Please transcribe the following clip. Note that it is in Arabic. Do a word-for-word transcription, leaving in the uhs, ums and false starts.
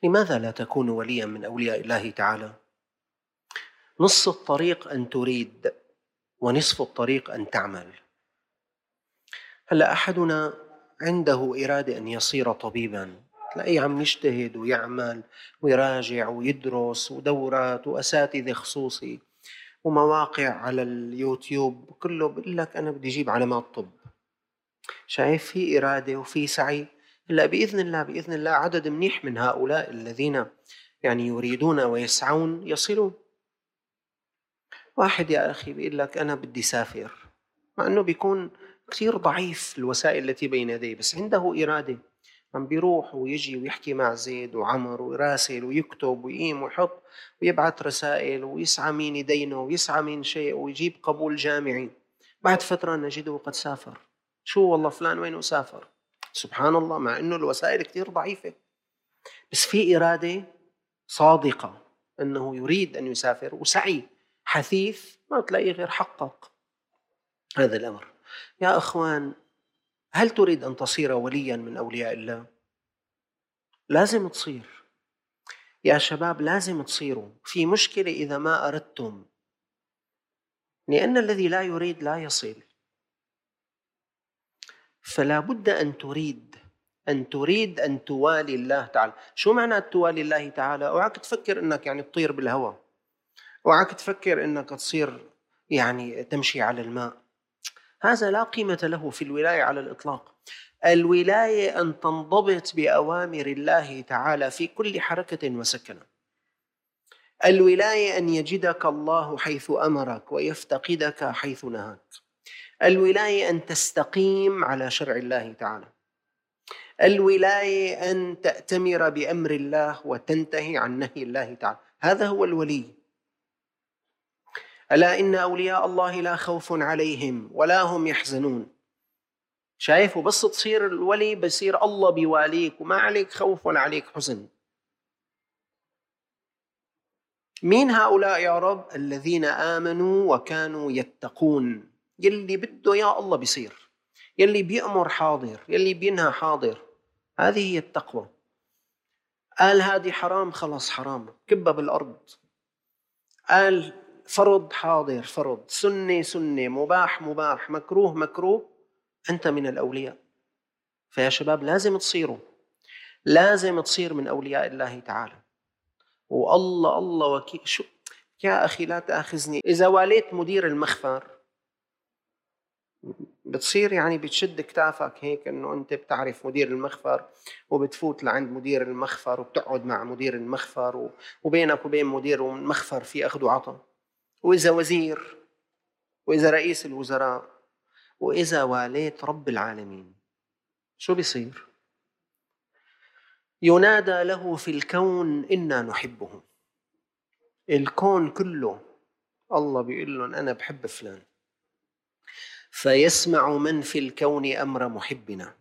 لماذا لا تكون وليا من أولياء الله تعالى؟ نص الطريق أن تريد ونصف الطريق أن تعمل. هلأ أحدنا عنده إرادة أن يصير طبيبا، تلاقيه عم يجتهد ويعمل ويراجع ويدرس ودورات وأساتذة خصوصي ومواقع على اليوتيوب، كله بيقول لك أنا بدي أجيب علامات طب. شايف، في إرادة وفي سعي. هلا بإذن الله بإذن الله عدد منيح من هؤلاء الذين يعني يريدون ويسعون يصلون. واحد يا أخي بيقول لك أنا بدي سافر، مع أنه بيكون كثير ضعيف الوسائل التي بين يديه، بس عنده إرادة، عم بيروح ويجي ويحكي مع زيد وعمر ويراسل ويكتب ويقيم ويحط ويبعث رسائل ويسعى مين يدينه ويسعى مين شيء ويجيب قبول جامعي. بعد فترة نجده قد سافر. شو والله فلان وينه سافر؟ سبحان الله، مع أنه الوسائل كثير ضعيفة، بس في إرادة صادقة أنه يريد أن يسافر وسعي حثيث، ما تلاقيه غير حقق هذا الأمر. يا أخوان، هل تريد أن تصير وليا من أولياء الله؟ لازم تصير. يا شباب لازم تصيروا. في مشكلة إذا ما أردتم، لأن الذي لا يريد لا يصل. فلا بد أن تريد أن تريد أن توالي الله تعالى. شو معنى توالي الله تعالى؟ اوعك تفكر أنك يعني تطير بالهواء، اوعك تفكر أنك تصير يعني تمشي على الماء. هذا لا قيمة له في الولاية على الإطلاق. الولاية أن تنضبط بأوامر الله تعالى في كل حركة وسكنة. الولاية أن يجدك الله حيث أمرك ويفتقدك حيث نهاك. الولاية أن تستقيم على شرع الله تعالى. الولاية أن تأتمر بأمر الله وتنتهي عن نهي الله تعالى. هذا هو الولي. ألا إن أولياء الله لا خوف عليهم ولا هم يحزنون. شايف، وبس تصير الولي بصير الله بيواليك وما عليك خوف ولا عليك حزن. مين هؤلاء يا رب؟ الذين آمنوا وكانوا يتقون. يلي بده يا الله بيصير، يلي بيأمر حاضر، يلي بينهى حاضر. هذه هي التقوى. قال هذه حرام، خلاص حرام، كبها بالأرض. قال فرض، حاضر فرض، سنة سنة، مباح مباح، مكروه مكروه. أنت من الأولياء. فيا شباب لازم تصيروا، لازم تصير من أولياء الله تعالى. والله الله وكيل. شو يا أخي، لا تأخذني، إذا واليت مدير المخفر بتصير يعني بتشد كتافك هيك أنه أنت بتعرف مدير المخفر، وبتفوت لعند مدير المخفر وبتقعد مع مدير المخفر، وبينك وبين مدير المخفر في أخذ وعطا. وإذا وزير، وإذا رئيس الوزراء، وإذا واليت رب العالمين، شو بيصير؟ ينادى له في الكون إنا نحبه. الكون كله الله بيقول لهم أنا بحب فلان، فيسمع من في الكون أمر محبنا